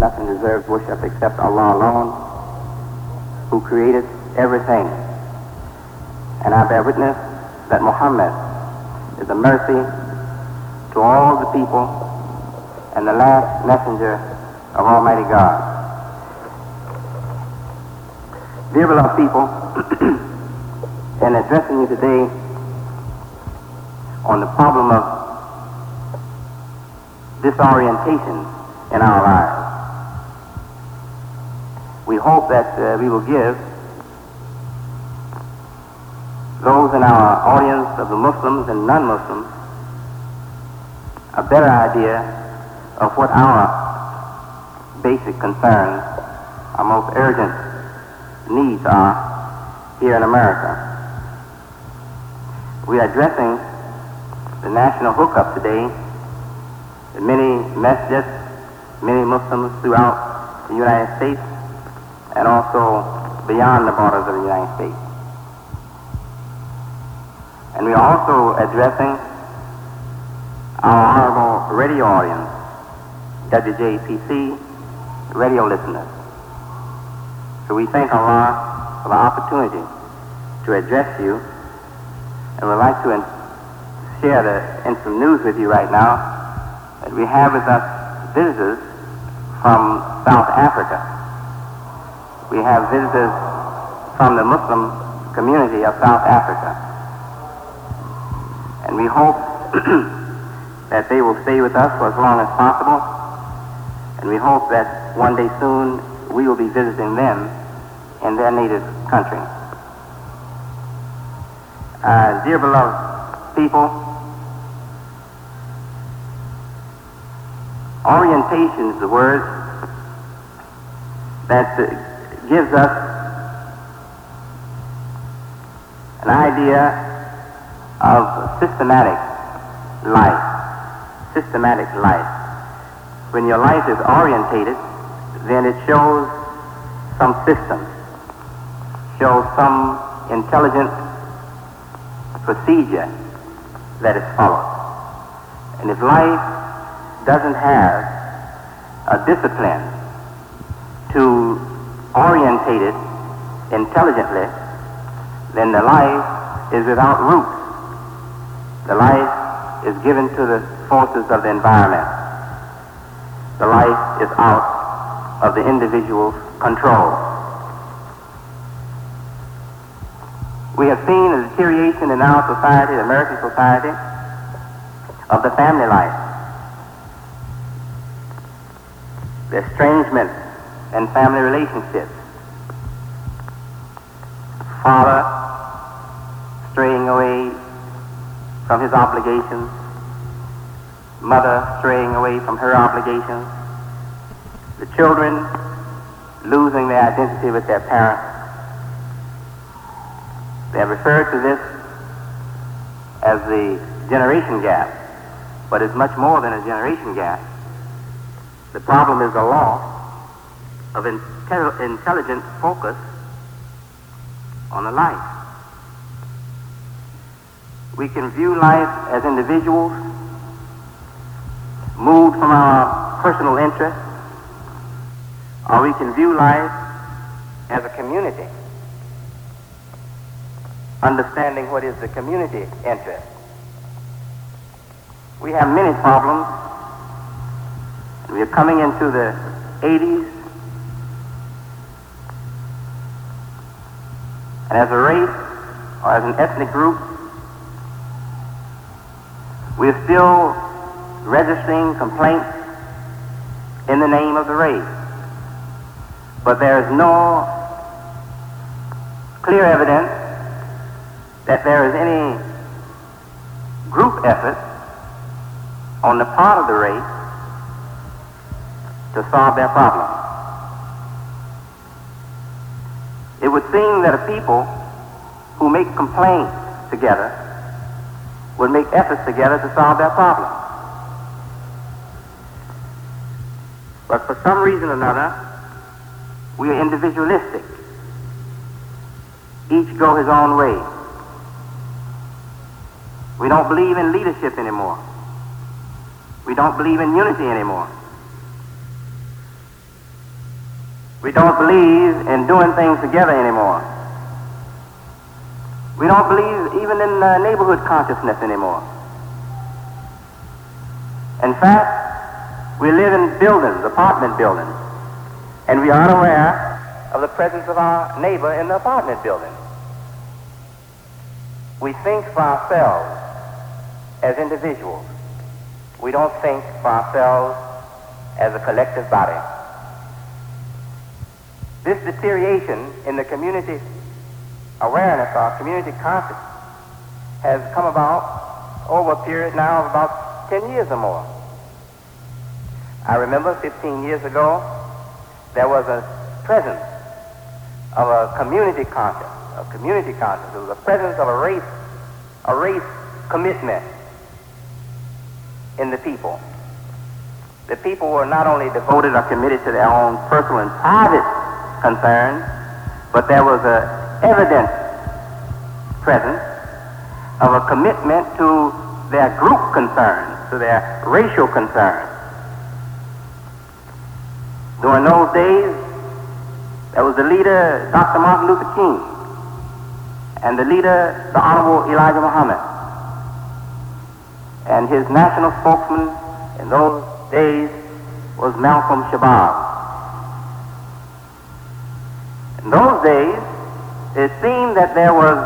nothing deserves worship except Allah alone, who created everything. And I bear witness that Muhammad is a mercy to all the people and the last messenger of Almighty God. Dear beloved people, in addressing you today on the problem of disorientation in our lives, we hope that we will give those in our audience of the Muslims and non-Muslims a better idea of what our basic concerns, our most urgent needs are here in America. We are addressing the national hookup today in many masjids, many Muslims throughout the United States and also beyond the borders of the United States. And we are also addressing our honorable radio audience, WJPC radio listeners. So we thank Allah for the opportunity to address you, and we'd like to share some news with you right now that we have with us visitors from South Africa. We have visitors from the Muslim community of South Africa. And we hope that they will stay with us for as long as possible. And we hope that one day soon we will be visiting them in their native country. Dear beloved people, orientation is the word that gives us an idea of systematic life. Systematic life. When your life is orientated, then it shows some system, shows some intelligent procedure that is followed. And if life doesn't have a discipline to orientate it intelligently, then the life is without roots. The life is given to the forces of the environment. The life is out of the individual's control. We have seen a deterioration in our society, the American society, of the family life. The estrangement in family relationships. Father straying away from his obligations, mother straying away from her obligations, the children losing their identity with their parents. They have referred to this as the generation gap, but it's much more than a generation gap. The problem is the loss of intelligent focus on the life. We can view life as individuals, moved from our personal interests, or we can view life as a community, understanding what is the community interest. We have many problems. We are coming into the 80s, and as a race or as an ethnic group, we are still registering complaints in the name of the race. But there is no clear evidence that there is any group effort on the part of the race to solve their problem. It would seem that a people who make complaints together would make efforts together to solve their problem. But for some reason or another, we are individualistic. Each go his own way. We don't believe in leadership anymore. We don't believe in unity anymore. We don't believe in doing things together anymore. We don't believe even in neighborhood consciousness anymore. In fact, we live in buildings, apartment buildings, and we are unaware of the presence of our neighbor in the apartment building. We think for ourselves as individuals. We don't think for ourselves as a collective body. This deterioration in the community awareness or community consciousness has come about over a period now of about 10 years or more. I remember 15 years ago, there was a presence of a community consciousness. There was a presence of a race commitment in the people. The people were not only devoted or committed to their own personal and private concerns, but there was an evident presence of a commitment to their group concerns, to their racial concerns. During those days, there was the leader, Dr. Martin Luther King, and the leader, the Honorable Elijah Muhammad. And his national spokesman in those days was Malcolm Shabazz. In those days, it seemed that there was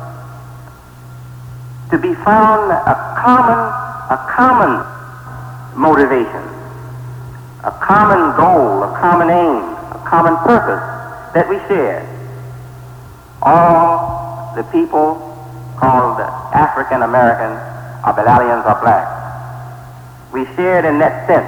to be found a common motivation, a common goal, a common aim, a common purpose that we shared. All the people called African American or Bilalians or black. We shared in that sense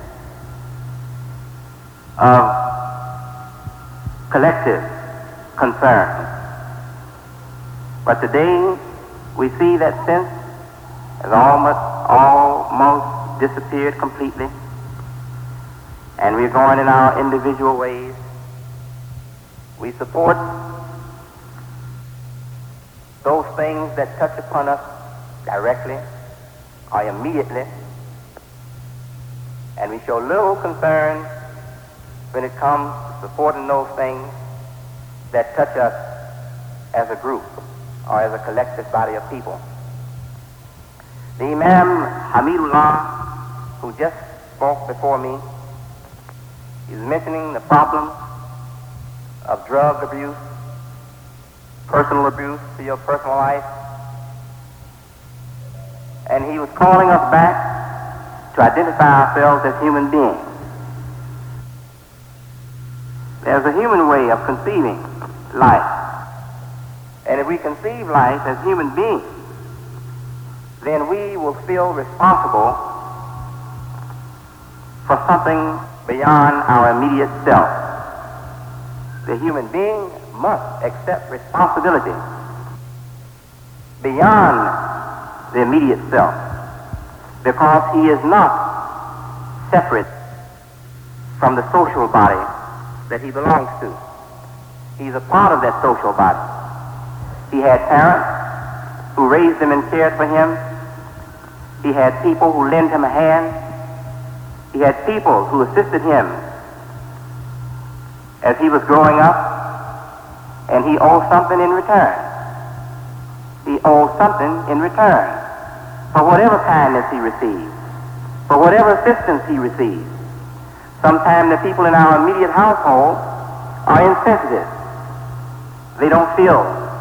of collective concern. But today we see that sense has almost disappeared completely, and we're going in our individual ways. We support those things that touch upon us directly or immediately, and we show little concern when it comes to supporting those things that touch us as a group or as a collective body of people. The Imam Hamidullah, who just spoke before me, is mentioning the problem of drug abuse, personal abuse to your personal life, and he was calling us back to identify ourselves as human beings. There's a human way of conceiving life. And if we conceive life as human beings, then we will feel responsible for something beyond our immediate self. The human being must accept responsibility beyond the immediate self, because he is not separate from the social body that he belongs to. He's a part of that social body. He had parents who raised him and cared for him. He had people who lent him a hand. He had people who assisted him as he was growing up, and he owed something in return. He owed something in return for whatever kindness he received, for whatever assistance he received. Sometimes the people in our immediate household are insensitive. They don't feel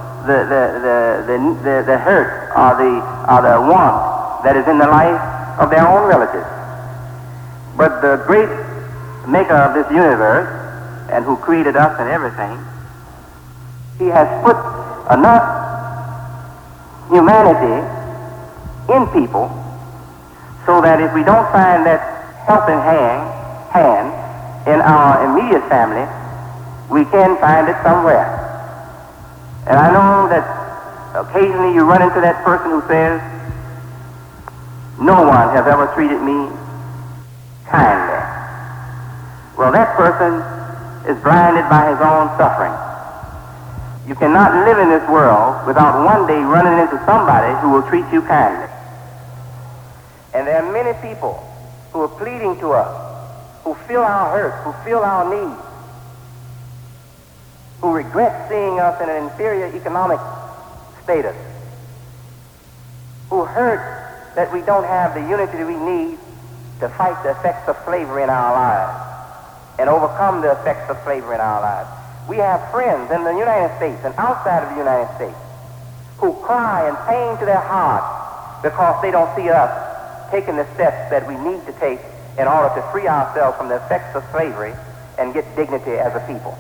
the hurt or the want that is in the life of their own relatives. But the great maker of this universe, and who created us and everything, he has put enough humanity in people so that if we don't find that helping hand in our immediate family, we can find it somewhere. And I know that occasionally you run into that person who says, "No one has ever treated me kindly." Well, that person is blinded by his own suffering. You cannot live in this world without one day running into somebody who will treat you kindly. And there are many people who are pleading to us, who feel our hurts, who feel our needs, who regret seeing us in an inferior economic status, who hurt that we don't have the unity that we need to fight the effects of slavery in our lives and overcome the effects of slavery in our lives. We have friends in the United States and outside of the United States who cry in pain to their hearts because they don't see us taking the steps that we need to take in order to free ourselves from the effects of slavery and get dignity as a people.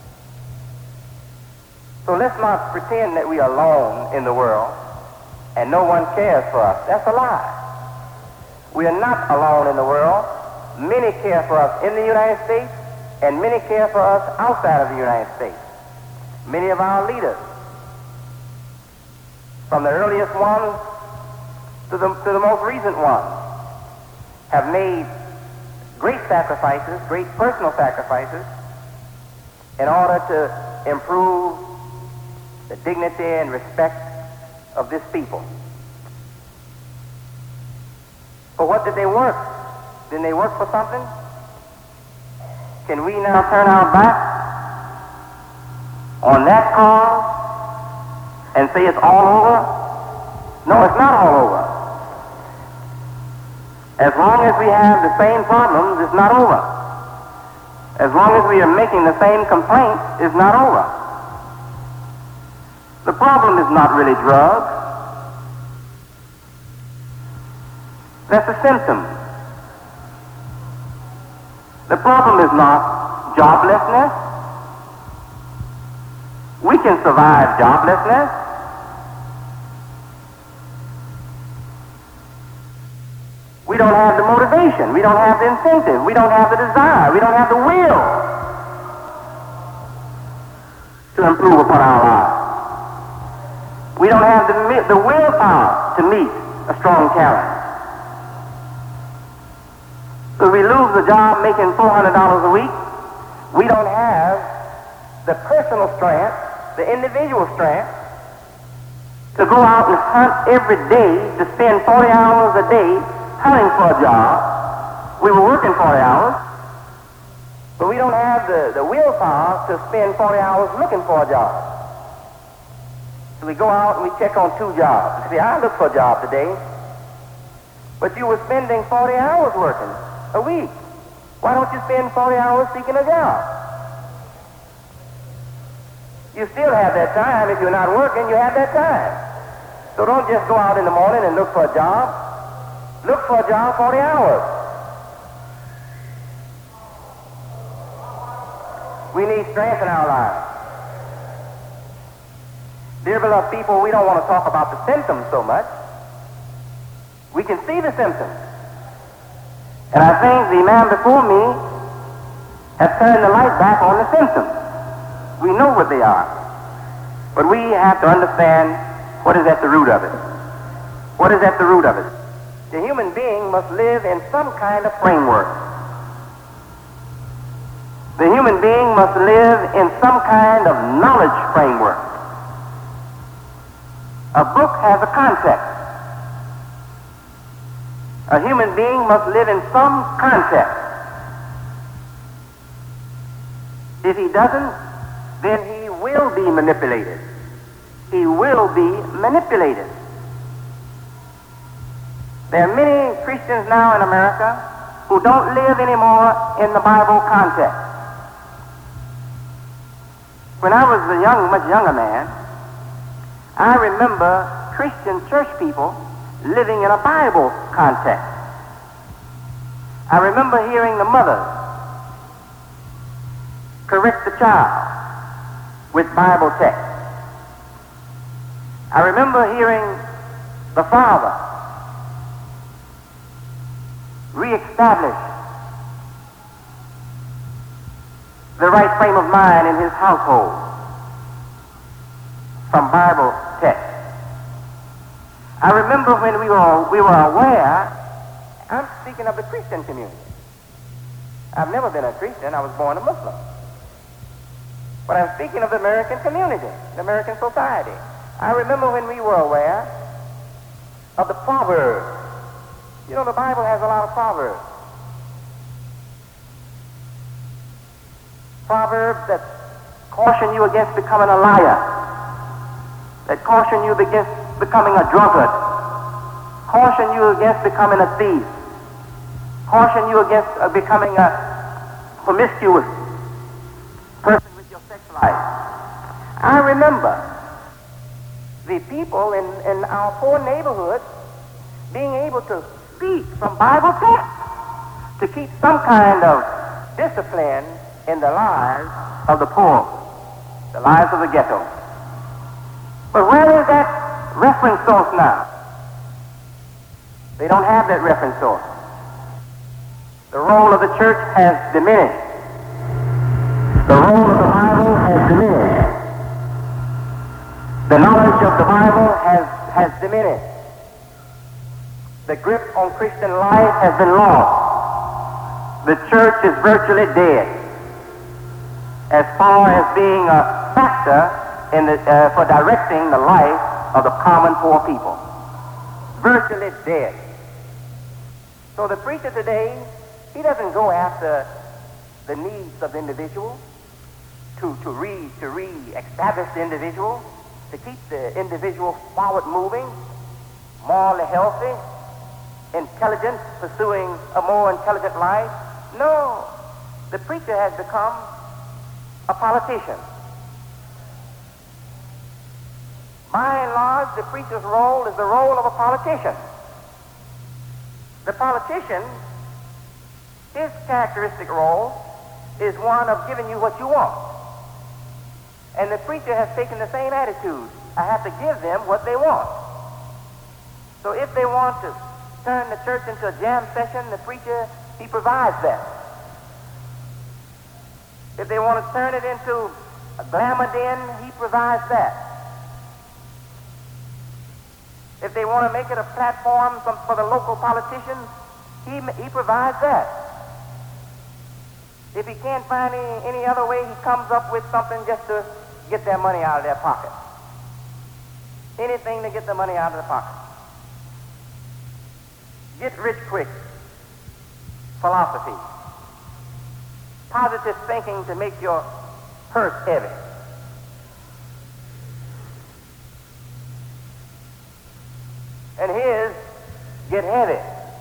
So let's not pretend that we are alone in the world and no one cares for us. That's a lie. We are not alone in the world. Many care for us in the United States, and many care for us outside of the United States. Many of our leaders, from the earliest ones to the most recent ones, have made great sacrifices, great personal sacrifices, in order to improve the dignity and respect of this people. For what did they work? Didn't they work for something? Can we now turn our back on that cause and say it's all over? No, it's not all over. As long as we have the same problems, it's not over. As long as we are making the same complaints, it's not over. The problem is not really drugs. That's a symptom. The problem is not joblessness. We can survive joblessness. We don't have the motivation. We don't have the incentive. We don't have the desire. We don't have the will to improve upon our lives. We don't have the willpower to meet a strong challenge. So we lose the job making $400 a week. We don't have the personal strength, the individual strength, to go out and hunt every day, to spend 40 hours a day hunting for a job. We were working 40 hours, but we don't have the willpower to spend 40 hours looking for a job. So we go out and we check on 2 jobs. See, I looked for a job today, but you were spending 40 hours working a week. Why don't you spend 40 hours seeking a job? You still have that time. If you're not working, you have that time. So don't just go out in the morning and look for a job. Look for a job 40 hours. We need strength in our lives. Dear beloved people, we don't want to talk about the symptoms so much. We can see the symptoms. And I think the man before me has turned the light back on the symptoms. We know what they are. But we have to understand what is at the root of it. What is at the root of it? The human being must live in some kind of framework. The human being must live in some kind of knowledge framework. A book has a context. A human being must live in some context. If he doesn't, then he will be manipulated. He will be manipulated. There are many Christians now in America who don't live anymore in the Bible context. When I was a much younger man, I remember Christian church people living in a Bible context. I remember hearing the mother correct the child with Bible text. I remember hearing the father reestablish the right frame of mind in his household from Bible text. I remember when we were aware. I'm speaking of the Christian community. I've never been a Christian. I was born a Muslim. But I'm speaking of the American community, the American society. I remember when we were aware of the Proverbs. You know, the Bible has a lot of Proverbs. Proverbs that caution you against becoming a liar, that caution you against becoming a drunkard, caution you against becoming a thief, caution you against becoming a promiscuous person with your sex life. I remember the people in our poor neighborhoods being able to speak from Bible text to keep some kind of discipline in the lives of the poor, the lives of the ghetto. But where is that reference source now? They don't have that reference source. The role of the church has diminished. The role of the Bible has diminished. The knowledge of the Bible has diminished. The grip on Christian life has been lost. The church is virtually dead as far as being a factor for directing the life of the common poor people. Virtually dead. So the preacher today, he doesn't go after the needs of the individual to re-establish the individual, to keep the individual forward moving, morally healthy, intelligent, pursuing a more intelligent life. No, the preacher has become a politician. By and large, the preacher's role is the role of a politician. The politician, his characteristic role is one of giving you what you want. And the preacher has taken the same attitude. I have to give them what they want. So if they want to turn the church into a jam session, the preacher, he provides that. If they want to turn it into a glamour den, he provides that. If they want to make it a platform for the local politicians, he provides that. If he can't find any other way, he comes up with something just to get their money out of their pocket. Anything to get the money out of their pocket. Get rich quick philosophy. Positive thinking to make your purse heavy. And his get heavy.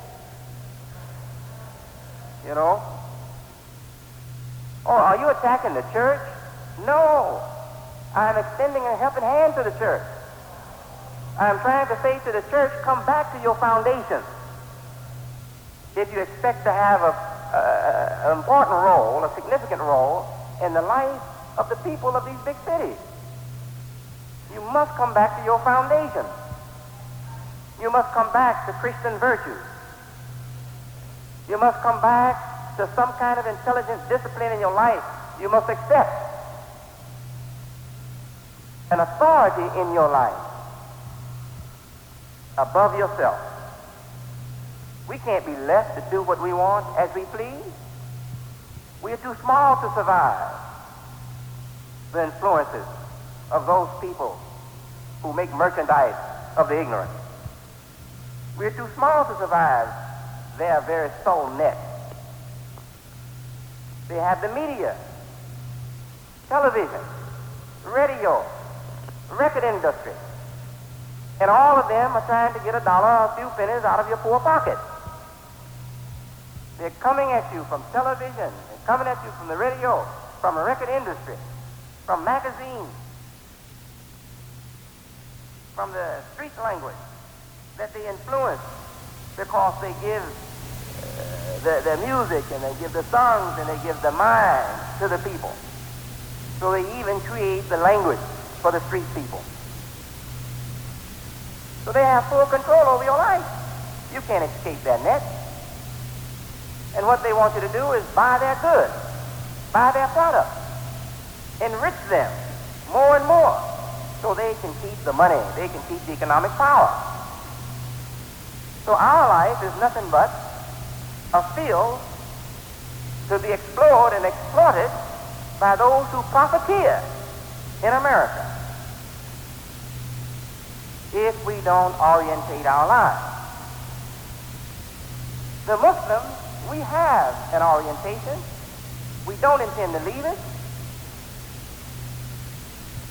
You know? Oh, are you attacking the church? No. I'm extending a helping hand to the church. I'm trying to say to the church, come back to your foundation. If you expect to have an important role, a significant role in the life of the people of these big cities, you must come back to your foundation. You must come back to Christian virtues. You must come back to some kind of intelligent discipline in your life. You must accept an authority in your life above yourself. We can't be left to do what we want as we please. We are too small to survive the influences of those people who make merchandise of the ignorant. We're too small to survive their very soul net. They have the media, television, radio, record industry, and all of them are trying to get $1 or a few pennies out of your poor pocket. They're coming at you from television, they're coming at you from the radio, from the record industry, from magazines, from the street language that they influence because they give the music and they give the songs and they give the mind to the people. So they even create the language for the street people. So they have full control over your life. You can't escape their net. And what they want you to do is buy their goods, buy their products, enrich them more and more so they can keep the money, they can keep the economic power. So our life is nothing but a field to be explored and exploited by those who profiteer in America if we don't orientate our lives. The Muslims, we have an orientation. We don't intend to leave it.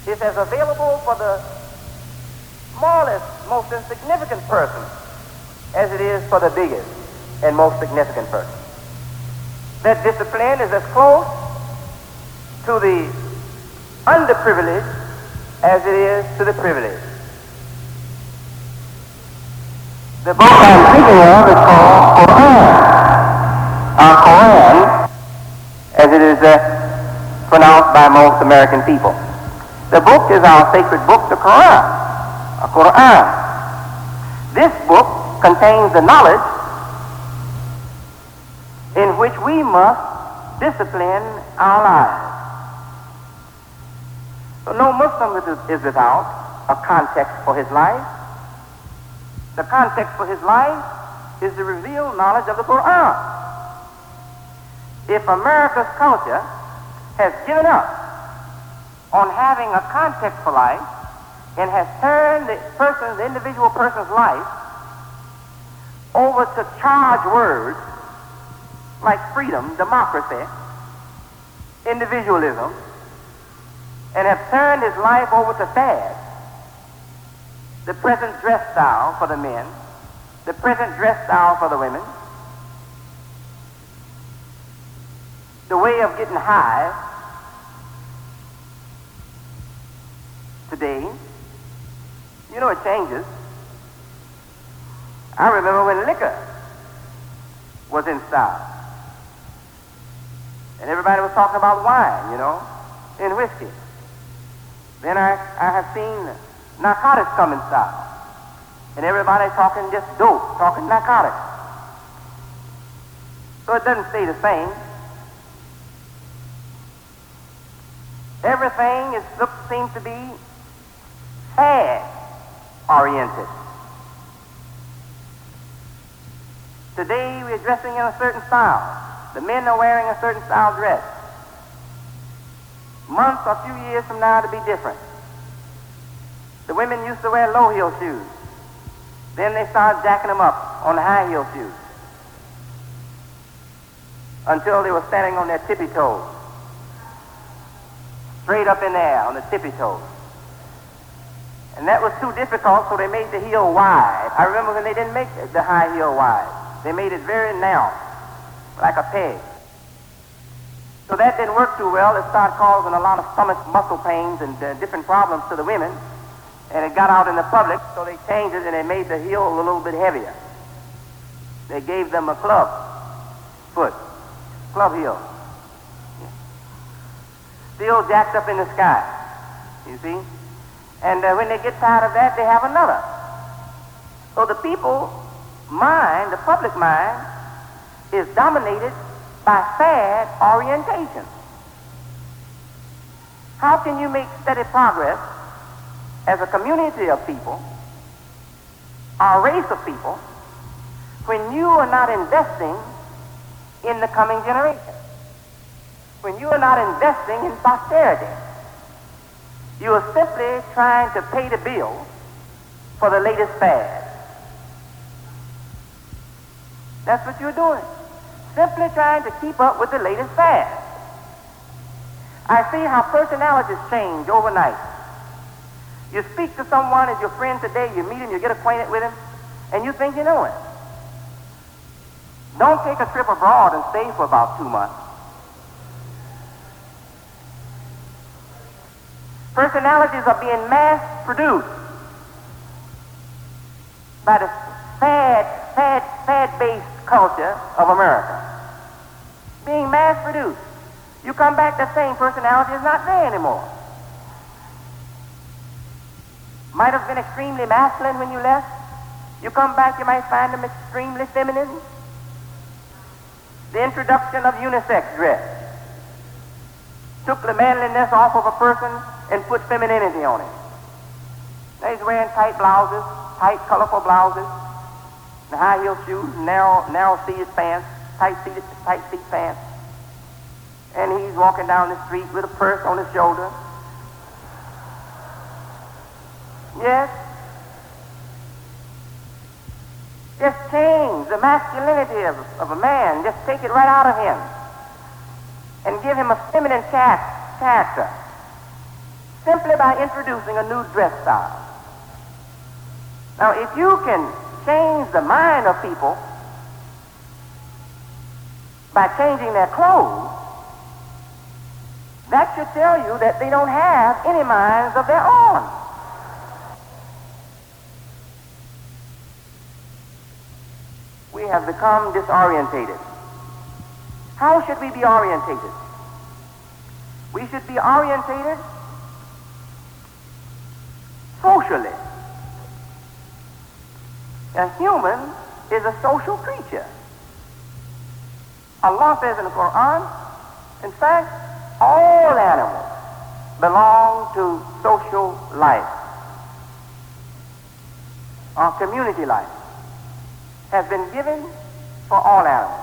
is as available for the smallest, most insignificant person as it is for the biggest and most significant person. That discipline is as close to the underprivileged as it is to the privileged. The book I'm speaking of is called Quran, as it is pronounced by most American people. The book is our sacred book, the Quran. This book contains the knowledge in which we must discipline our lives. So no Muslim is without a context for his life. The context for his life is the revealed knowledge of the Quran. If America's culture has given up on having a context for life and has turned the individual person's life over to charged words like freedom, democracy, individualism, and have turned his life over to fads, the present dress style for the men, the present dress style for the women, the way of getting high today, you know, it changes. I remember when liquor was in style. And everybody was talking about wine, you know, and whiskey. Then I have seen narcotics come in style. And everybody talking just dope, talking narcotics. So it doesn't stay the same. Everything seems to be fad-oriented. Today we're dressing in a certain style. The men are wearing a certain style dress. Months or a few years from now it'll be different. The women used to wear low-heel shoes. Then they started jacking them up on the high-heel shoes until they were standing on their tippy toes, straight up in the air on the tippy toes. And that was too difficult, so they made the heel wide. I remember when they didn't make the high heel wide. They made it very narrow, like a peg. So that didn't work too well. It started causing a lot of stomach muscle pains and different problems to the women. And it got out in the public, so they changed it and they made the heel a little bit heavier. They gave them a club foot, club heel. Still jacked up in the sky, you see? And when they get tired of that, they have another. So the people mind, the public mind, is dominated by fad orientation. How can you make steady progress as a community of people, or a race of people, when you are not investing in the coming generation? When you are not investing in posterity? You are simply trying to pay the bill for the latest fad. That's what you're doing. Simply trying to keep up with the latest fad. I see how personalities change overnight. You speak to someone as your friend today, you meet him, you get acquainted with him, and you think you know him. Don't take a trip abroad and stay for about 2 months. Personalities are being mass-produced by the fad-based culture of America. Being mass-produced. You come back, that same personality is not there anymore. Might have been extremely masculine when you left. You come back, you might find them extremely feminine. The introduction of unisex dress took the manliness off of a person and put femininity on it. Now he's wearing tight blouses, tight, colorful blouses, and high-heel shoes, narrow-seated pants, tight-seat pants. And he's walking down the street with a purse on his shoulder. Yes. Just change the masculinity of a man. Just take it right out of him and give him a feminine character. simply by introducing a new dress style. Now, if you can change the mind of people by changing their clothes, that should tell you that they don't have any minds of their own. We have become disorientated. How should we be orientated? We should be orientated socially. A human is a social creature. Allah says in the Quran, in fact, all animals belong to social life. Our community life has been given for all animals.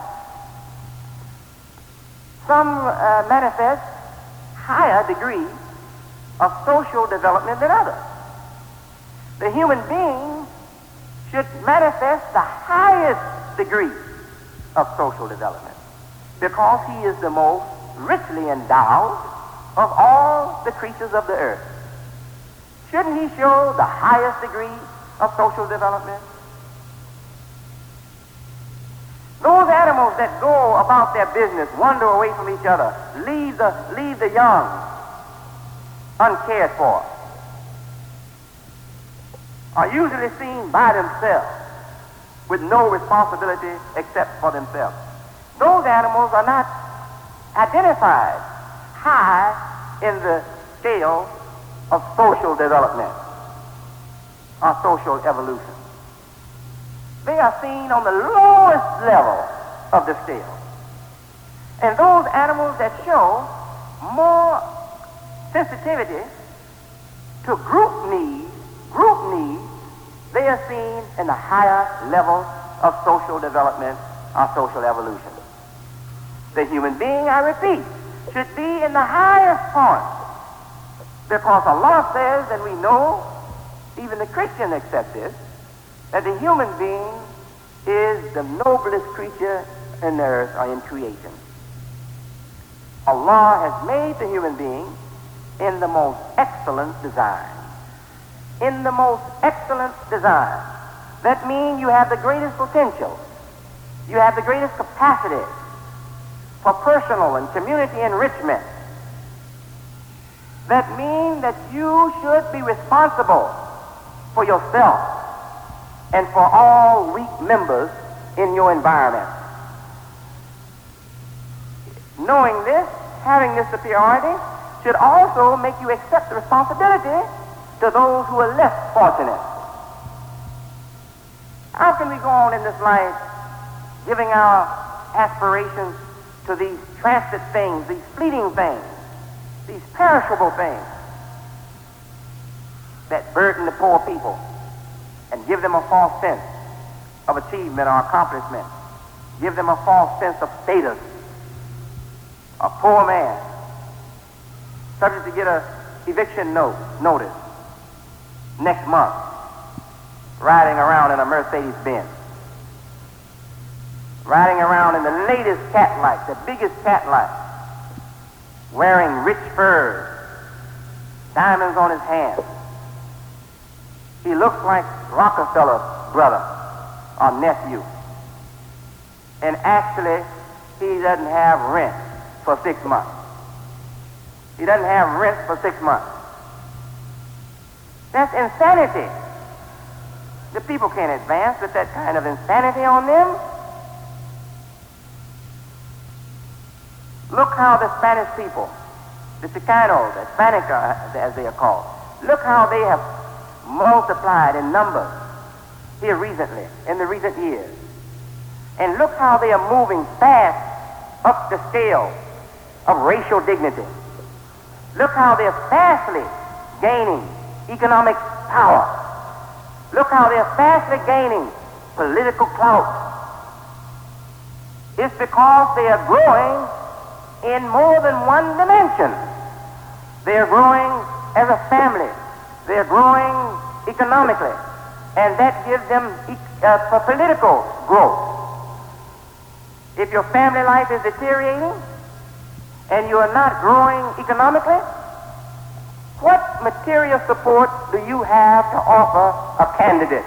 Some manifest higher degree of social development than others. The human being should manifest the highest degree of social development because he is the most richly endowed of all the creatures of the earth. Shouldn't he show the highest degree of social development? Those animals that go about their business, wander away from each other, leave the young uncared for, are usually seen by themselves with no responsibility except for themselves. Those animals are not identified high in the scale of social development or social evolution. They are seen on the lowest level of the scale. And those animals that show more sensitivity to group needs, they are seen in the higher level of social development or social evolution. The human being, I repeat, should be in the highest point because Allah says, and we know, even the Christian accept this, that the human being is the noblest creature in the earth or in creation. Allah has made the human being in the most excellent design. In the most excellent design. That means you have the greatest potential. You have the greatest capacity for personal and community enrichment. That means that you should be responsible for yourself and for all weak members in your environment. Knowing this, having this superiority, should also make you accept the responsibility to those who are less fortunate. How can we go on in this life giving our aspirations to these transit things, these fleeting things, these perishable things that burden the poor people and give them a false sense of achievement or accomplishment, give them a false sense of status? A poor man, subject to get an eviction notice next month, riding around in a Mercedes-Benz, riding around in the latest Cadillac, the biggest Cadillac, wearing rich furs, diamonds on his hands. He looks like Rockefeller's brother or nephew. And actually, he doesn't have rent for 6 months. He doesn't have rent for 6 months. That's insanity. The people can't advance with that kind of insanity on them. Look how the Spanish people, the Chicanos, the Hispanica as they are called, look how they have multiplied in numbers here recently, in the recent years. And look how they are moving fast up the scale of racial dignity. Look how they're fastly gaining economic power. Look how they're fastly gaining political clout. It's because they are growing in more than one dimension. They're growing as a family. They're growing economically. And that gives them political growth. If your family life is deteriorating and you are not growing economically, what material support do you have to offer a candidate?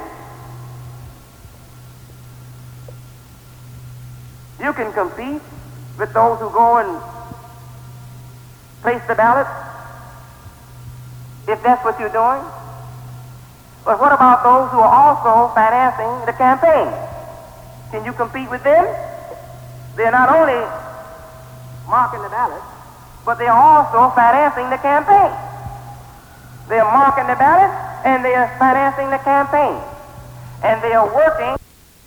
You can compete with those who go and place the ballot, if that's what you're doing. But what about those who are also financing the campaign? Can you compete with them? They're not only marking the ballot, but they're also financing the campaign. They're marking the ballot and they are financing the campaign. And they are working.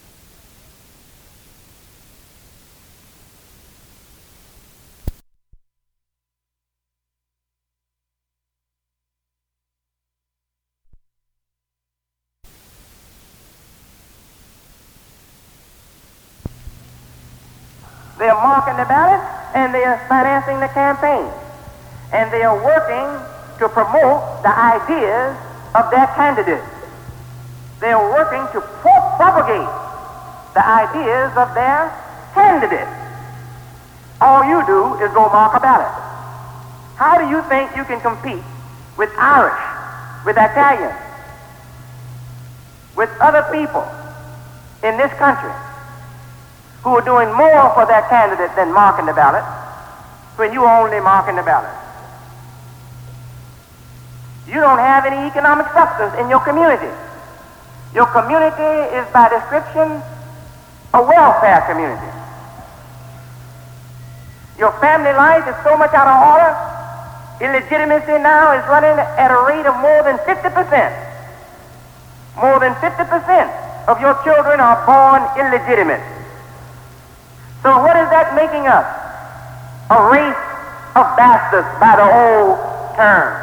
They are marking the ballot and they are financing the campaign. And they are working to promote the ideas of their candidate. They are working to propagate the ideas of their candidate. All you do is go mark a ballot. How do you think you can compete with Irish, with Italians, with other people in this country who are doing more for their candidate than marking the ballot when you are only marking the ballot? You don't have any economic substance in your community. Your community is by description a welfare community. Your family life is so much out of order, illegitimacy now is running at a rate of more than 50%. More than 50% of your children are born illegitimate. So what is that making us? A race of bastards by the old term.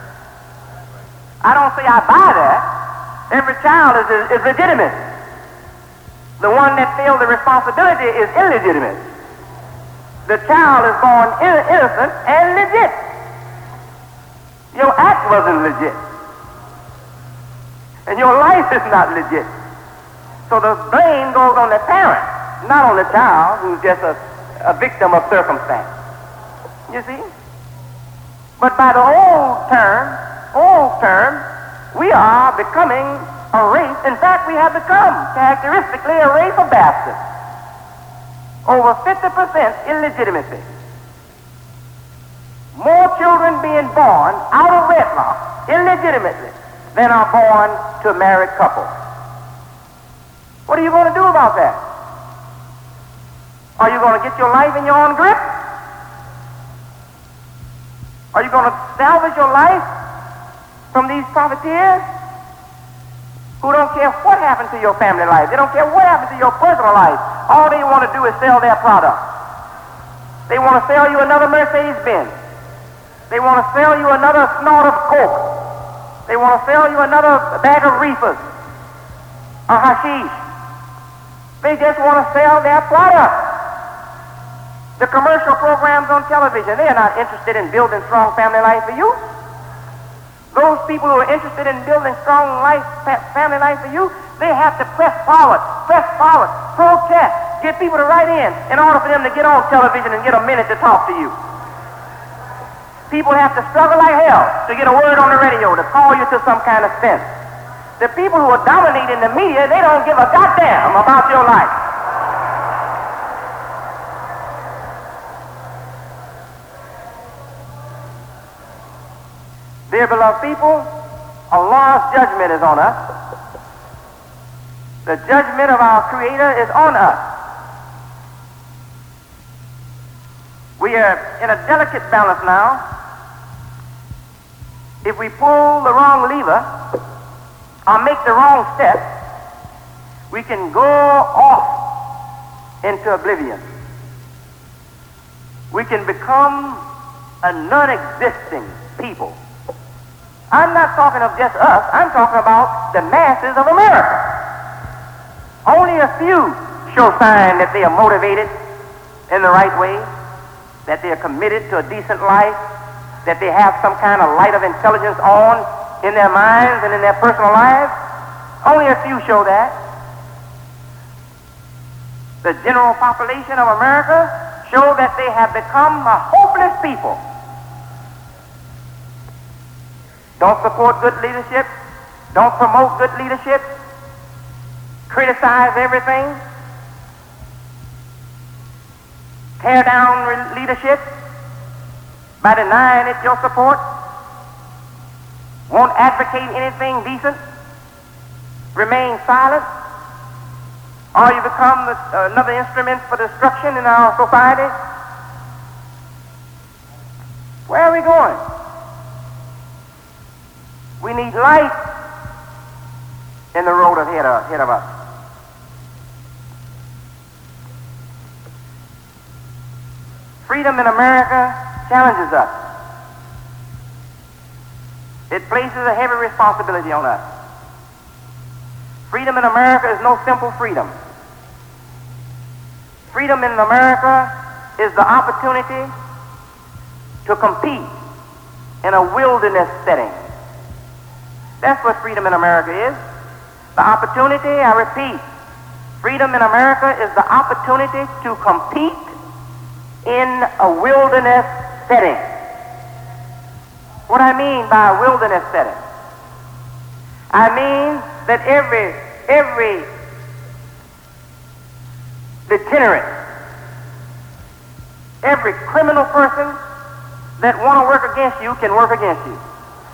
I don't say I buy that. Every child is legitimate. The one that failed the responsibility is illegitimate. The child is born innocent and legit. Your act wasn't legit. And your life is not legit. So the blame goes on the parent, not on the child who's just a victim of circumstance. You see? But by the old term, we are becoming a race. In fact, we have become characteristically a race of bastards. Over 50% illegitimacy. More children being born out of wedlock, illegitimately, than are born to married couples. What are you going to do about that? Are you going to get your life in your own grip? Are you going to salvage your life from these profiteers who don't care what happened to your family life? They don't care what happened to your personal life. All they want to do is sell their product. They want to sell you another Mercedes-Benz. They want to sell you another snort of coke. They want to sell you another bag of reefers or hashish. They just want to sell their product. The commercial programs on television, they are not interested in building strong family life for you. Those people who are interested in building strong family life for you, they have to press forward, protest, get people to write in order for them to get on television and get a minute to talk to you. People have to struggle like hell to get a word on the radio to call you to some kind of sense. The people who are dominating the media, they don't give a goddamn about your life. Dear beloved people, Allah's judgment is on us. The judgment of our Creator is on us. We are in a delicate balance now. If we pull the wrong lever or make the wrong step, we can go off into oblivion. We can become a non-existing people. I'm not talking of just us. I'm talking about the masses of America. Only a few show sign that they are motivated in the right way, that they are committed to a decent life, that they have some kind of light of intelligence on in their minds and in their personal lives. Only a few show that. The general population of America show that they have become a hopeless people. don't support good leadership, don't promote good leadership, criticize everything, tear down leadership by denying it your support, won't advocate anything decent, remain silent, or you become another instrument for destruction in our society? Where are we going? We need light in the road ahead of us. Freedom in America challenges us. It places a heavy responsibility on us. Freedom in America is no simple freedom. Freedom in America is the opportunity to compete in a wilderness setting. That's what freedom in America is. The opportunity, I repeat, freedom in America is the opportunity to compete in a wilderness setting. What I mean by a wilderness setting? I mean that every degenerate, every criminal person that want to work against you can work against you.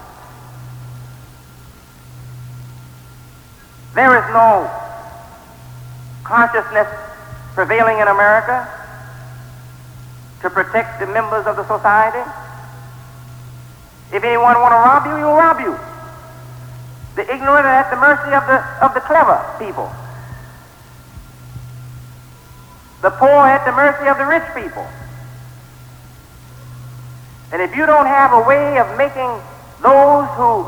There is no consciousness prevailing in America to protect the members of the society. If anyone want to rob you, he will rob you. The ignorant are at the mercy of the clever people. The poor are at the mercy of the rich people. And if you don't have a way of making those who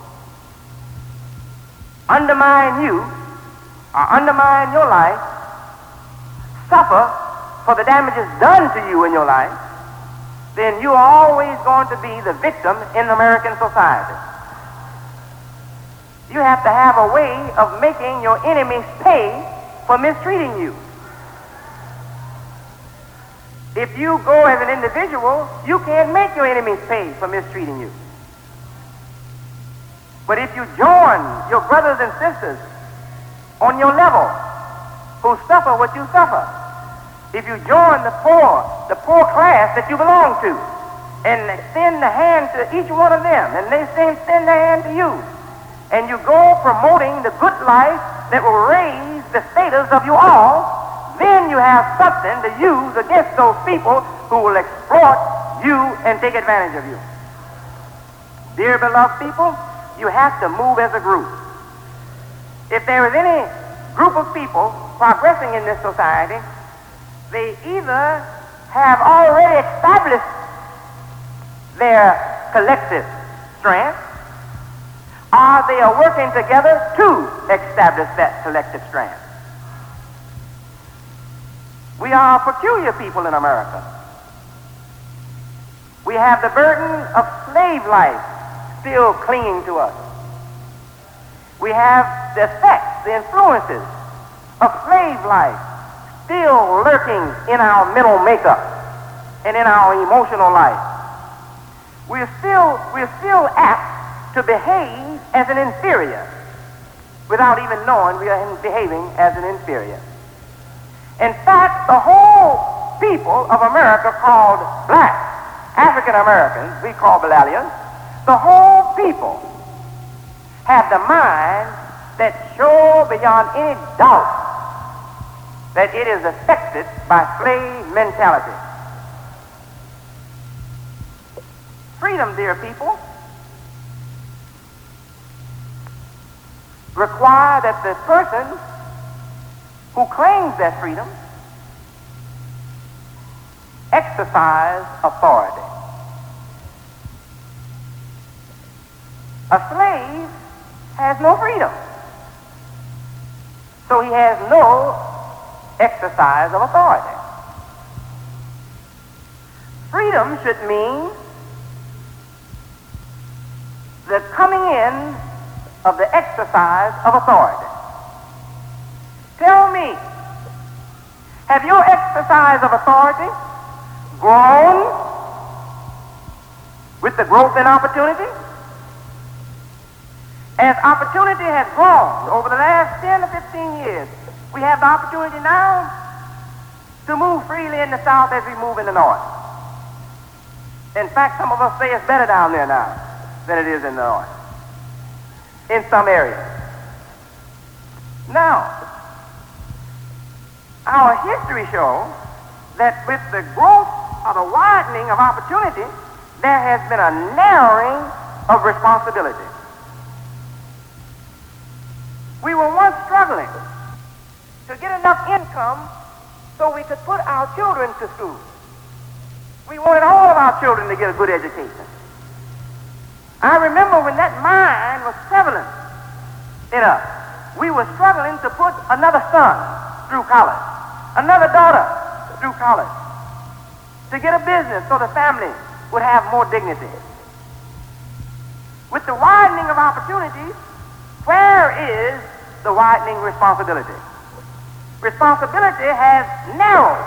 undermine you or undermine your life suffer for the damages done to you in your life, then you are always going to be the victim in American society. You have to have a way of making your enemies pay for mistreating you. If you go as an individual, you can't make your enemies pay for mistreating you. But if you join your brothers and sisters on your level who suffer what you suffer, if you join the poor class that you belong to, and extend the hand to each one of them, and they extend their hand to you, and you go promoting the good life that will raise the status of you all, then you have something to use against those people who will exploit you and take advantage of you. Dear beloved people, you have to move as a group. If there is any group of people progressing in this society, they either have already established their collective strength, or they are working together to establish that collective strength. We are a peculiar people in America. We have the burden of slave life still clinging to us. We have the effects, the influences of slave life still lurking in our mental makeup and in our emotional life. We're still apt to behave as an inferior without even knowing we are behaving as an inferior. In fact, the whole people of America called black, African Americans, we call Bilalians, the whole people have the mind that show beyond any doubt that it is affected by slave mentality. Freedom, dear people, require that the person who claims that freedom exercise authority. A slave has no freedom, so he has no exercise of authority. Freedom should mean the coming in of the exercise of authority. Tell me, have your exercise of authority grown with the growth and opportunity? As opportunity has grown over the last 10 to 15 years, we have the opportunity now to move freely in the South as we move in the North. In fact, some of us say it's better down there now than it is in the North, in some areas. Now, our history shows that with the growth or the widening of opportunity, there has been a narrowing of responsibility. We were once struggling to get enough income so we could put our children to school. We wanted all of our children to get a good education. I remember when that mind was prevalent in us, we were struggling to put another son through college, another daughter through college, to get a business so the family would have more dignity. With the widening of opportunities, where is the widening responsibility? Responsibility has narrowed.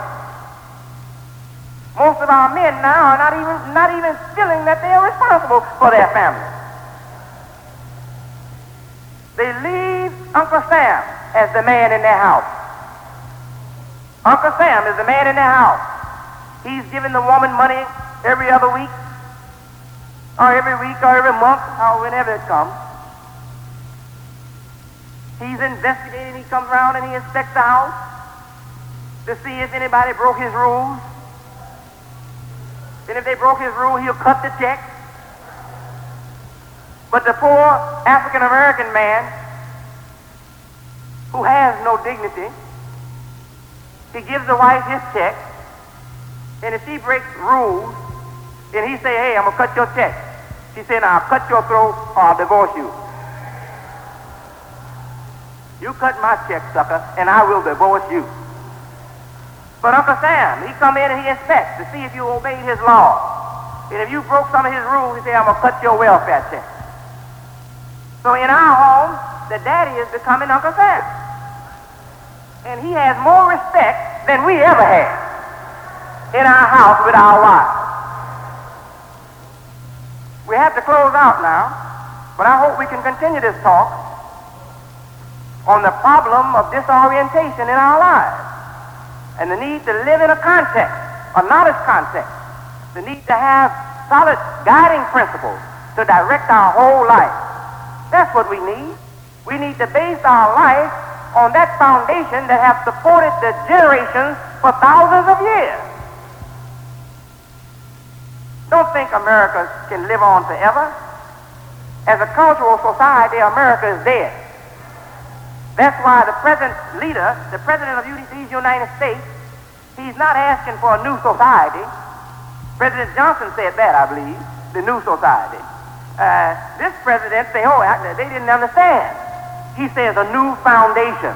Most of our men now are not even feeling that they are responsible for their family. They leave Uncle Sam as the man in their house. Uncle Sam is the man in their house. He's giving the woman money every other week, or every week, or every month, or whenever it comes. He's investigating. He comes around and he inspects the house to see if anybody broke his rules. And if they broke his rule, he'll cut the check. But the poor African-American man who has no dignity, he gives the wife his check, and if she breaks rules, and he say, hey, I'm going to cut your check. She said, now I'll cut your throat or I'll divorce you. You cut my check, sucker, and I will divorce you. But Uncle Sam, he come in and he inspects to see if you obeyed his law. And if you broke some of his rules, he say, I'm going to cut your welfare check. So in our home, the daddy is becoming Uncle Sam. And he has more respect than we ever had in our house with our wives. We have to close out now, but I hope we can continue this talk on the problem of disorientation in our lives and the need to live in a context, a knowledge context, the need to have solid guiding principles to direct our whole life. That's what we need. We need to base our life on that foundation that has supported the generations for thousands of years. Don't think America can live on forever. As a cultural society, America is dead. That's why the present leader, the President of these United States, he's not asking for a new society. President Johnson said that, I believe, the new society. This president said, oh, they didn't understand. He says a new foundation.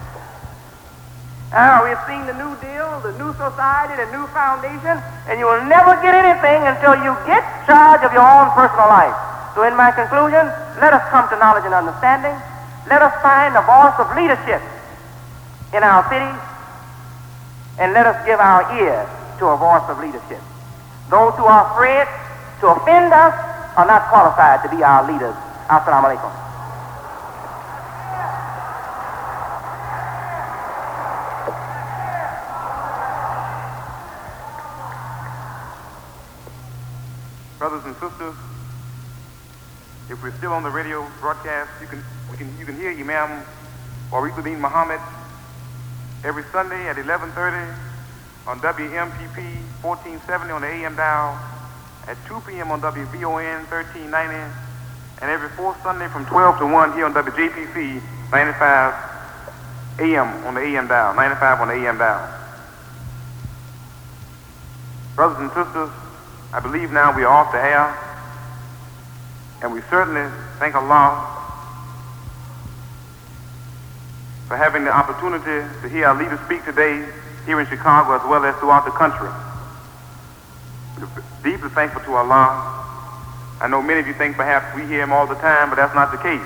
Now, we've seen the New Deal, the new society, the new foundation, and you will never get anything until you get charge of your own personal life. So in my conclusion, let us come to knowledge and understanding. Let us find a voice of leadership in our cities, and let us give our ear to a voice of leadership. Those who are afraid to offend us are not qualified to be our leaders. Assalamu alaikum. Brothers and sisters, if we're still on the radio broadcast, you can hear Imam Wariquddin Muhammad every Sunday at 11:30 on WMPP 1470 on the AM dial, at 2 p.m. on WVON 1390, and every fourth Sunday from 12 to 1 here on WJPC 95 AM on the AM dial, 95 on the AM dial. Brothers and sisters, I believe now we are off the air, and we certainly thank Allah for having the opportunity to hear our leaders speak today here in Chicago as well as throughout the country. We're deeply thankful to Allah. I know many of you think perhaps we hear him all the time, but that's not the case.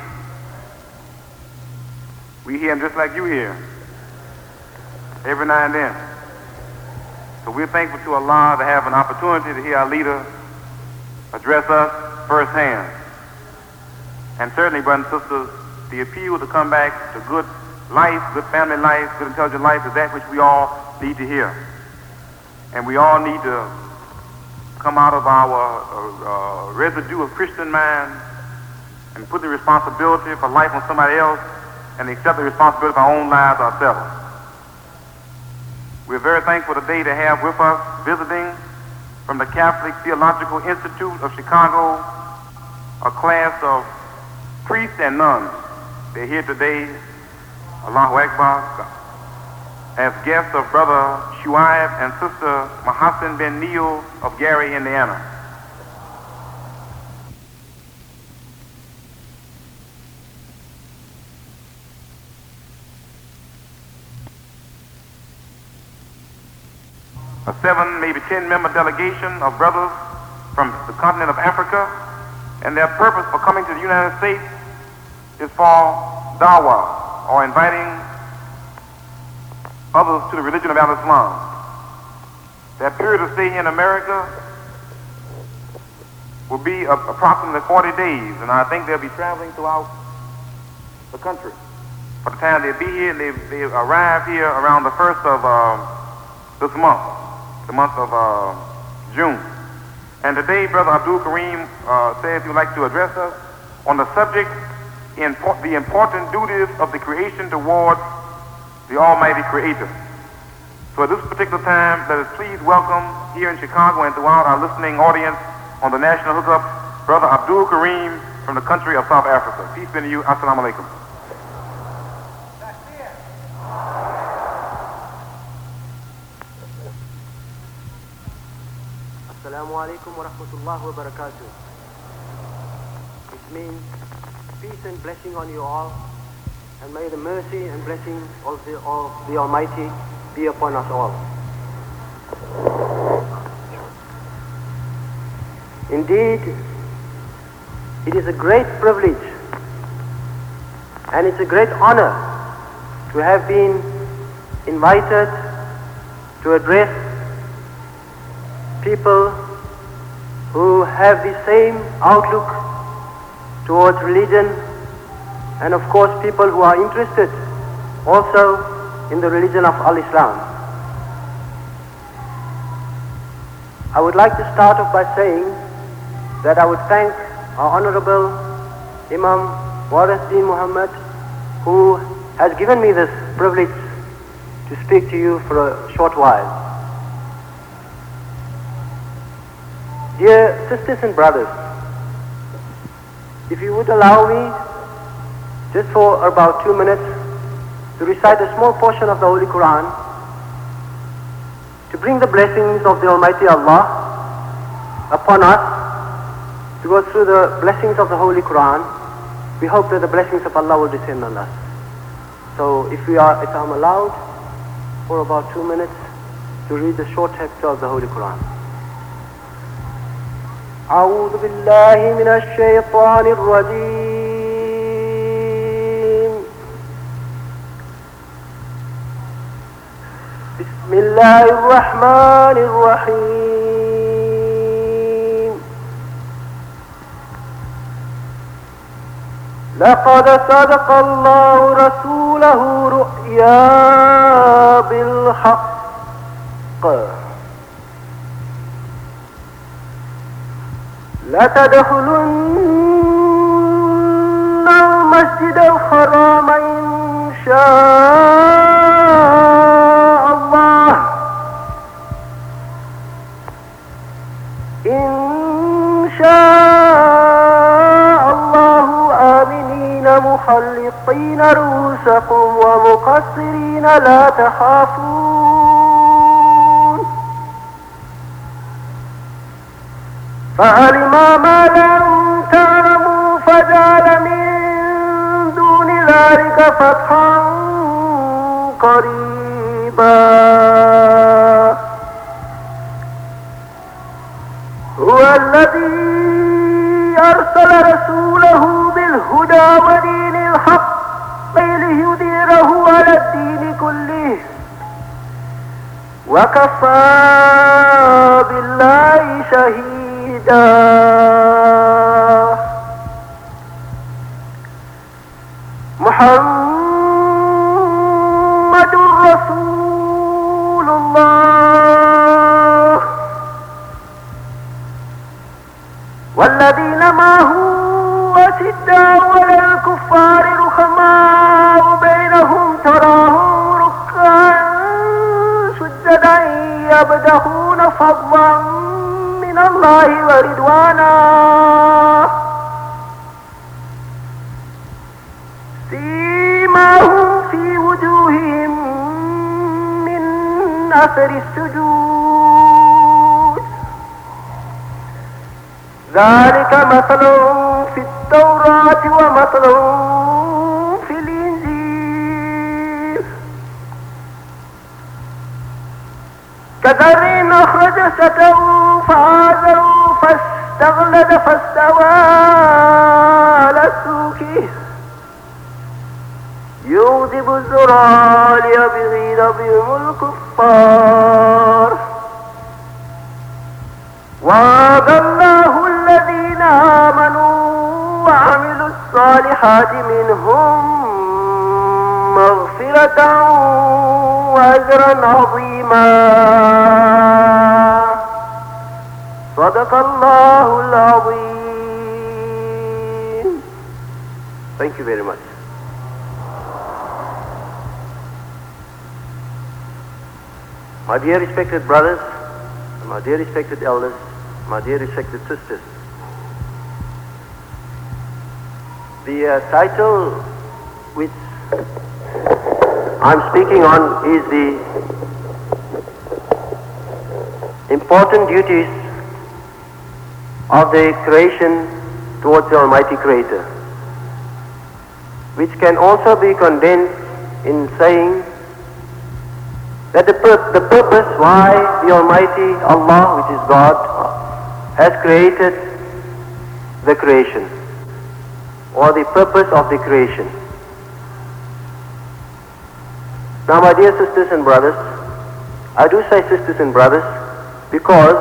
We hear him just like you hear, every now and then. So we're thankful to Allah to have an opportunity to hear our leader address us firsthand. And certainly, brothers and sisters, the appeal to come back to good life, good family life, good intelligent life is that which we all need to hear. And we all need to come out of our residue of Christian mind and put the responsibility for life on somebody else and accept the responsibility for our own lives ourselves. We're very thankful today to have with us visiting from the Catholic Theological Institute of Chicago a class of priests and nuns. They're here today, Allahu Akbar, as guests of Brother Shuaib and Sister Mahassin Ben Neal of Gary, Indiana. A 7, maybe 10-member delegation of brothers from the continent of Africa, and their purpose for coming to the United States is for dawah, or inviting others to the religion of Al-Islam. Their period of stay in America will be approximately 40 days, and I think they'll be traveling throughout the country. For the time they'll be here, and they arrive here around the 1st of this month, the month of June. And today, Brother Abdul Kareem says he would like to address us on the subject, the important duties of the creation towards the Almighty Creator. So at this particular time, let us please welcome here in Chicago and throughout our listening audience on the National Hookup, Brother Abdul Kareem from the country of South Africa. Peace be to you. Assalamu alaikum. Assalamu alaikum wa rahmatullahi wa barakatuh. It means peace and blessing on you all, and may the mercy and blessing of the Almighty be upon us all. Indeed, it is a great privilege and it's a great honor to have been invited to address people who have the same outlook towards religion, and of course people who are interested also in the religion of Al-Islam. I would like to start off by saying that I would thank our Honorable Imam Waris-Din Muhammad, who has given me this privilege to speak to you for a short while. Dear sisters and brothers, if you would allow me, just for about 2 minutes, to recite a small portion of the Holy Quran, to bring the blessings of the Almighty Allah upon us, to go through the blessings of the Holy Quran. We hope that the blessings of Allah will descend on us. So if I'm allowed for about 2 minutes to read the short chapter of the Holy Quran. أعوذ بالله من الشيطان الرجيم. بسم الله الرحمن الرحيم. لقد صدق الله رسوله رؤيا بالحق لتدخلن المسجد الحرام إن شاء الله آمنين محلقين رؤوسكم ومقصرين لا تخافون فعلم ما لم تعلموا فجعل من دون ذلك فتحا قريبا هو الذي أرسل رسوله بالهدى ودين الحق ليظهره على الدين كله وكفى بالله شهيدا محمد رسول الله والذين معه أشداء على الكفار رحماء بينهم تراهم ركعا سجدا يبتغون فضلا من الله ورضوانا سيماهم في وجوههم من أثر السجود ذلك مثل في التوراة ومثل في الإنجيل كزرع أخرج شطأه فآزره فاستغلظ فاستوى على سوقه يعجب الزراع ليغيظ بهم الكفار وعد الله الذين آمنوا وعملوا الصالحات منهم مغفرة وأجرا عظيما صدق الله العظيم. Thank you very much. My dear respected brothers, my dear respected elders, my dear respected sisters, the title which I'm speaking on is the important duties of the creation towards the Almighty Creator, which can also be condensed in saying that the purpose why the Almighty Allah, which is God, has created the creation, or the purpose of the creation. Now, my dear sisters and brothers, I do say sisters and brothers because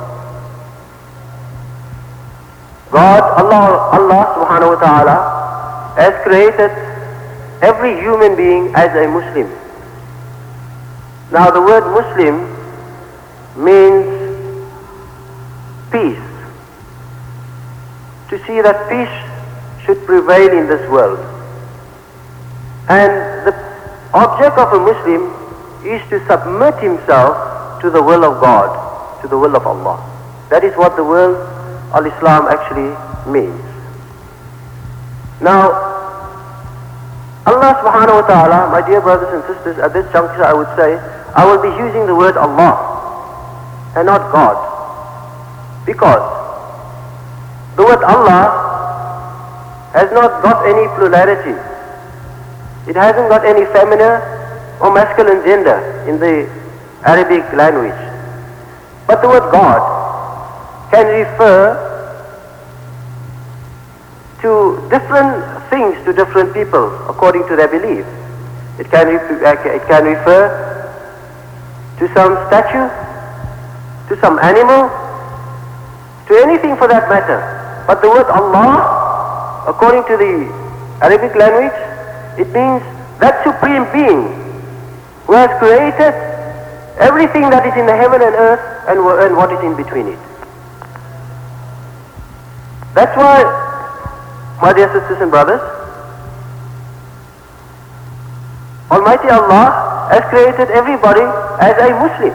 God, Allah subhanahu wa ta'ala, has created every human being as a Muslim. Now, the word Muslim means peace. To see that peace should prevail in this world. And the object of a Muslim is to submit himself to the will of God, to the will of Allah. That is what the word al-Islam actually means. Now, Allah subhanahu wa ta'ala, my dear brothers and sisters, at this juncture I would say, I will be using the word Allah and not God. Because the word Allah has not got any plurality. It hasn't got any feminine or masculine gender in the Arabic language. But the word God can refer to different things to different people according to their belief. It can refer to some statue, to some animal, to anything for that matter. But the word Allah, according to the Arabic language, it means that supreme being who has created everything that is in the heaven and earth and what is in between it. That's why, my dear sisters and brothers, Almighty Allah has created everybody as a Muslim.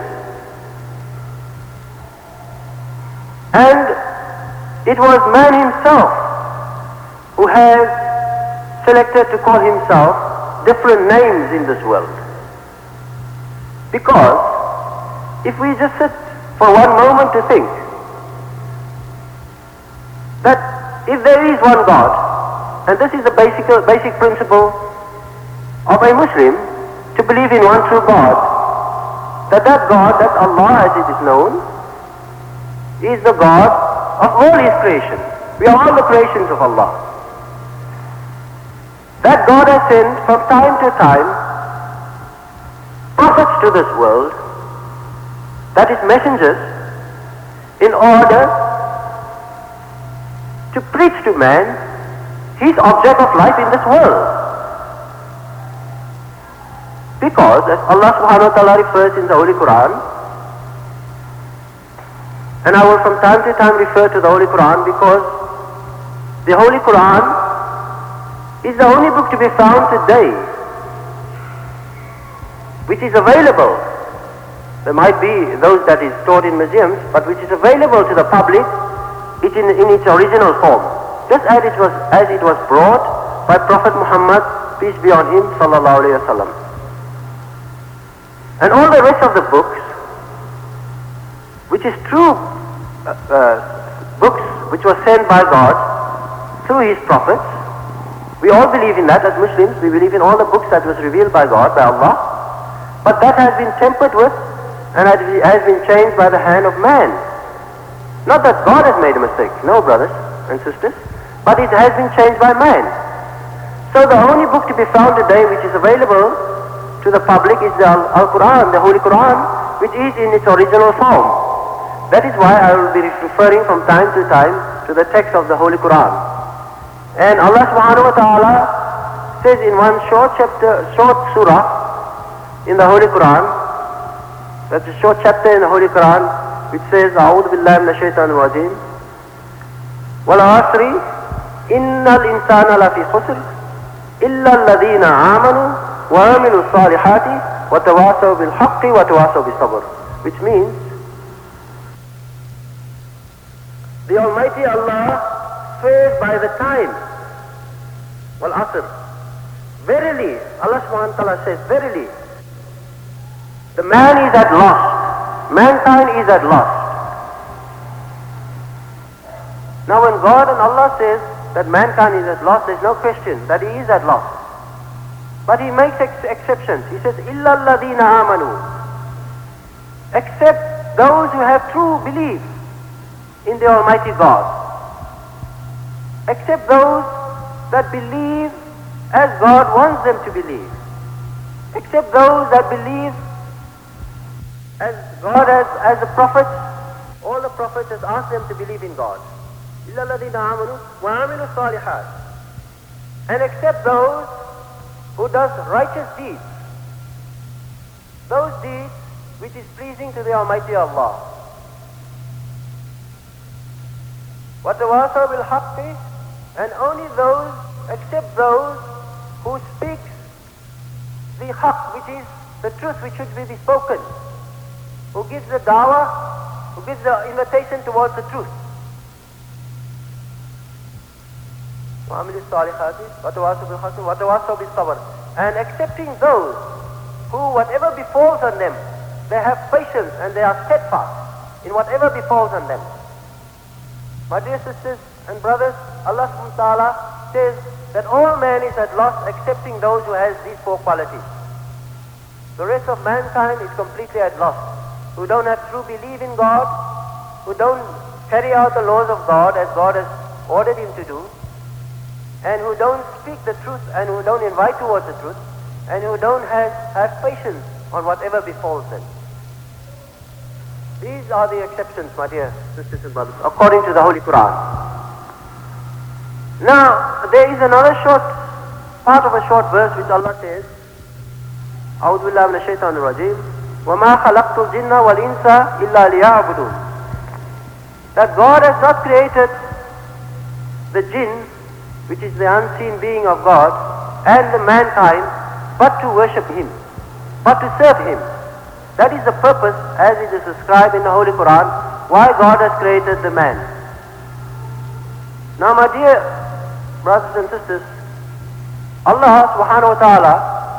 And it was man himself who has selected to call himself different names in this world. Because if we just sit for one moment to think that if there is one God, and this is the basic principle of a Muslim, to believe in one true God, that God, that Allah as it is known, is the God of all His creation. We are all the creations of Allah. That God has sent from time to time prophets to this world, that is messengers, in order to preach to man His object of life in this world. Because, as Allah subhanahu wa ta'ala refers in the Holy Quran, and I will from time to time refer to the Holy Quran because the Holy Quran is the only book to be found today which is available. There might be those that is stored in museums, but which is available to the public in its original form, just as it was brought by Prophet Muhammad, peace be on him, sallallahu alayhi wa sallam. And all the rest of the books, which is true books which were sent by God through His prophets, we all believe in that as Muslims. We believe in all the books that was revealed by God, by Allah, but that has been tempered with and has been changed by the hand of man. Not that God has made a mistake, no, brothers and sisters, but it has been changed by man. So the only book to be found today which is available to the public is the Al-Quran, the Holy Quran, which is in its original form. That is why I will be referring from time to time to the text of the Holy Quran. And Allah subhanahu wa ta'ala says in one short surah in the Holy Quran, that's a short chapter in the Holy Quran, which says, A'udhu billahi minash shaitanir rajim, Wal asri, innal insana lafi khusr, illa alladhina amanu, wa amilu salihati, wa tawasaw bil haqqi, wa tawasaw bis sabr. Which means, the Almighty Allah swears by the time, Wal asr. Verily, Allah subhanahu wa ta'ala says, verily, the man is at loss. Mankind is at loss. Now when God and Allah says that mankind is at loss, there is no question that he is at loss. But He makes exceptions. He says, إِلَّا الَّذِينَ آمَنُوا, except those who have true belief in the Almighty God. Except those that believe as God wants them to believe. Except those that believe as God as the prophets, all the prophets has asked them to believe in God. إِلَّا الَّذِينَ آمَنُوا وَعَمِلُوا الصَّالِحَاتِ. And except those who does righteous deeds, those deeds which is pleasing to the Almighty Allah. وَتَوَاصَوْا بِالْحَقِّ. And only those, except those who speak the haqq, which is the truth which should be spoken, who gives the dawah, who gives the invitation towards the truth. وَعَمِلُوا الصَّالِحَاتِ وَتَوَاصَوْا بِالْحَقِّ وَتَوَاصَوْا بِالصَّبْرِ. And accepting those who, whatever befalls on them, they have patience and they are steadfast in whatever befalls on them. My dear sisters and brothers, Allah subhanahu wa ta'ala says that all man is at loss excepting those who has these four qualities. The rest of mankind is completely at loss, who don't have true belief in God, who don't carry out the laws of God as God has ordered him to do, and who don't speak the truth and who don't invite towards the truth, and who don't have patience on whatever befalls them. These are the exceptions, my dear sisters and brothers, according to the Holy Quran. Now, there is another part of a short verse which Allah says, أعوذ بالله من الشيطان الرجيم وما خلقت الجن والإنس إلا ليعبدون. That God has not created the jinn, which is the unseen being of God, and the mankind, but to worship Him, but to serve Him. That is the purpose, as it is described in the Holy Quran, why God has created the man. Now, my dear brothers and sisters, Allah subhanahu wa ta'ala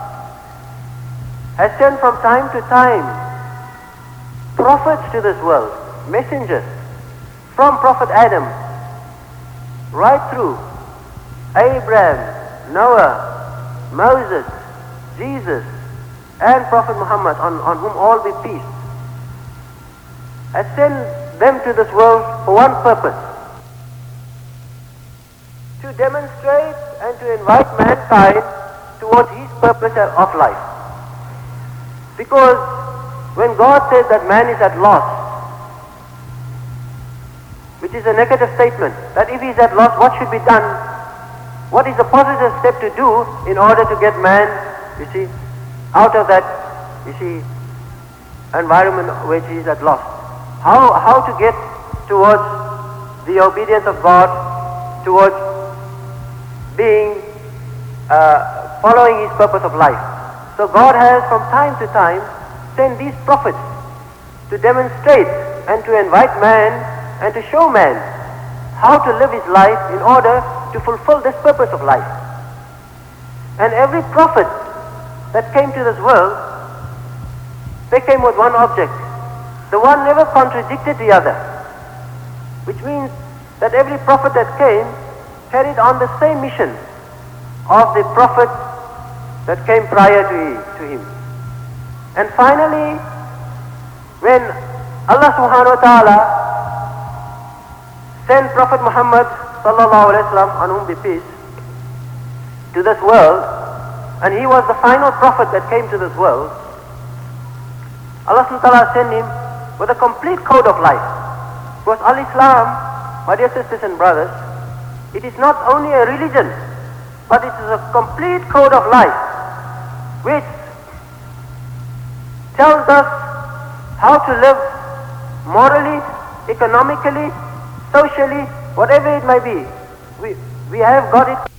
has sent from time to time prophets to this world, messengers, from Prophet Adam right through Abraham, Noah, Moses, Jesus, and Prophet Muhammad, on whom all be peace, has sent them to this world for one purpose: to demonstrate and to invite mankind towards His purpose of life. Because when God says that man is at loss, which is a negative statement, that if he is at loss, what should be done? What is the positive step to do in order to get man, you see, out of that, you see, environment which he is at loss. How to get towards the obedience of God, towards being, following his purpose of life. So God has from time to time sent these prophets to demonstrate and to invite man and to show man how to live his life in order to fulfill this purpose of life. And every prophet that came to this world, they came with one object. The one never contradicted the other, which means that every prophet that came carried on the same mission of the prophet that came prior to him. And finally, when Allah subhanahu wa ta'ala sent Prophet Muhammad sallallahu alayhi wa sallam, on whom be peace, to this world, and he was the final prophet that came to this world, Allah subhanahu wa ta'ala sent him with a complete code of life. Because Al-Islam, my dear sisters and brothers, it is not only a religion, but it is a complete code of life, which tells us how to live morally, economically, socially, whatever it may be. We have got it.